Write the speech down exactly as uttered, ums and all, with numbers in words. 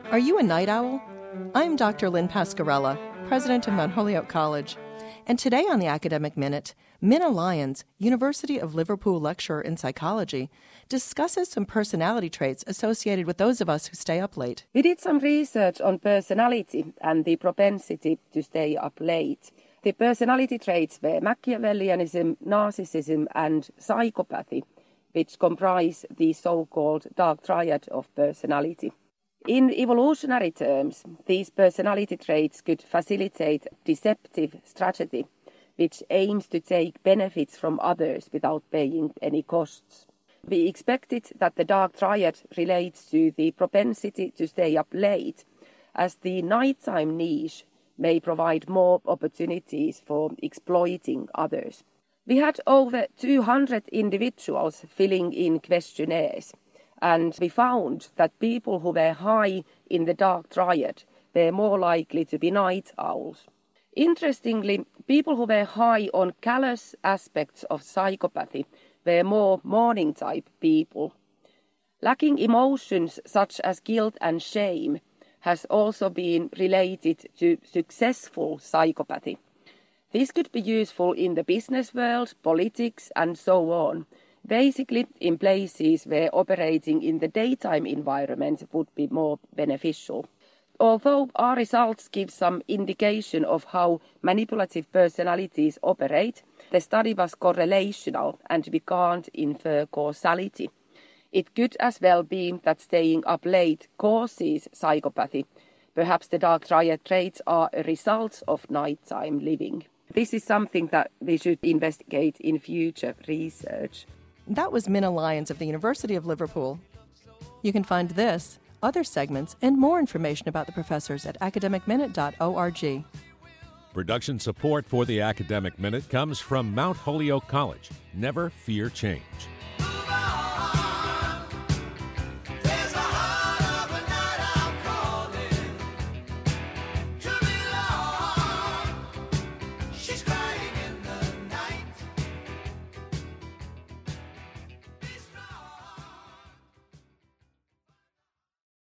Are you a night owl? I'm Doctor Lynn Pascarella, president of Mount Holyoke College. And today on the Academic Minute, Minna Lyons, University of Liverpool lecturer in psychology, discusses some personality traits associated with those of us who stay up late. We did some research on personality and the propensity to stay up late. The personality traits were Machiavellianism, narcissism, and psychopathy, which comprise the so-called dark triad of personality. In evolutionary terms, these personality traits could facilitate deceptive strategy, which aims to take benefits from others without paying any costs. We expected that the dark triad relates to the propensity to stay up late, as the nighttime niche may provide more opportunities for exploiting others. We had over two hundred individuals filling in questionnaires, and we found that people who were high in the dark triad were more likely to be night owls. Interestingly, people who were high on callous aspects of psychopathy were more morning-type people. Lacking emotions such as guilt and shame has also been related to successful psychopathy. This could be useful in the business world, politics, and so on. Basically, in places where operating in the daytime environment would be more beneficial. Although our results give some indication of how manipulative personalities operate, the study was correlational and we can't infer causality. It could as well be that staying up late causes psychopathy. Perhaps the dark triad traits are a result of nighttime living. This is something that we should investigate in future research. That was Minna Lyons of the University of Liverpool. You can find this, other segments, and more information about the professors at academic minute dot org. Production support for the Academic Minute comes from Mount Holyoke College. Never fear change.